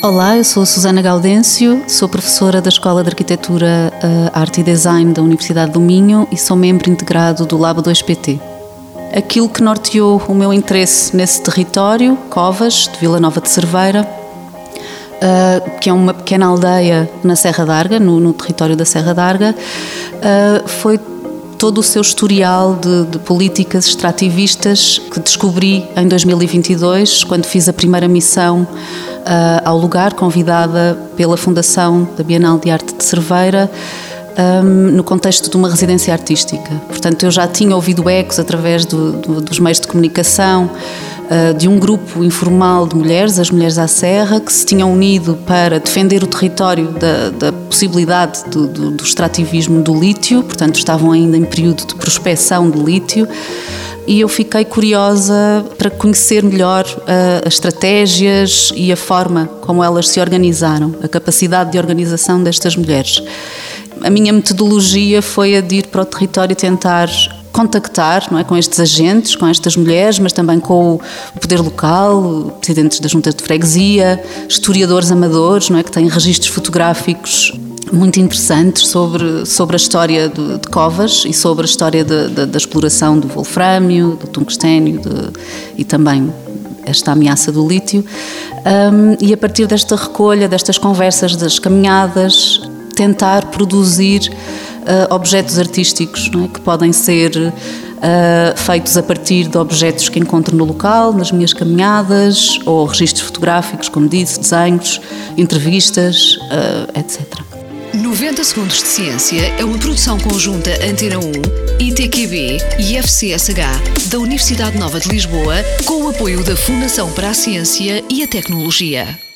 Olá, eu sou a Susana Gaudêncio, sou professora da Escola de Arquitetura, Arte e Design da Universidade do Minho e sou membro integrado do Labo 2PT. Aquilo que norteou o meu interesse nesse território, Covas, de Vila Nova de Cerveira, que é uma pequena aldeia na Serra d'Arga, no território da Serra d'Arga, foi todo o seu historial de políticas extrativistas que descobri em 2022, quando fiz a primeira missão ao lugar, convidada pela Fundação da Bienal de Arte de Cerveira, no contexto de uma residência artística. Portanto, eu já tinha ouvido ecos através dos meios de comunicação de um grupo informal de mulheres, as Mulheres à Serra, que se tinham unido para defender o território da possibilidade do extrativismo do lítio. Portanto, estavam ainda em período de prospecção de lítio. E eu fiquei curiosa para conhecer melhor as estratégias e a forma como elas se organizaram, a capacidade de organização destas mulheres. A minha metodologia foi a de ir para o território e tentar contactar, não é, com estes agentes, com estas mulheres, mas também com o poder local, presidentes das juntas de freguesia, historiadores amadores, não é, que têm registros fotográficos muito interessantes sobre a história de Covas e sobre a história da exploração do wolfrâmio, do tungstênio e também esta ameaça do lítio. E a partir desta recolha, destas conversas, das caminhadas, tentar produzir objetos artísticos, não é, que podem ser feitos a partir de objetos que encontro no local, nas minhas caminhadas, ou registros fotográficos, como disse, desenhos, entrevistas, etc. 90 Segundos de Ciência é uma produção conjunta Antena 1, ITQB e FCSH da Universidade Nova de Lisboa, com o apoio da Fundação para a Ciência e a Tecnologia.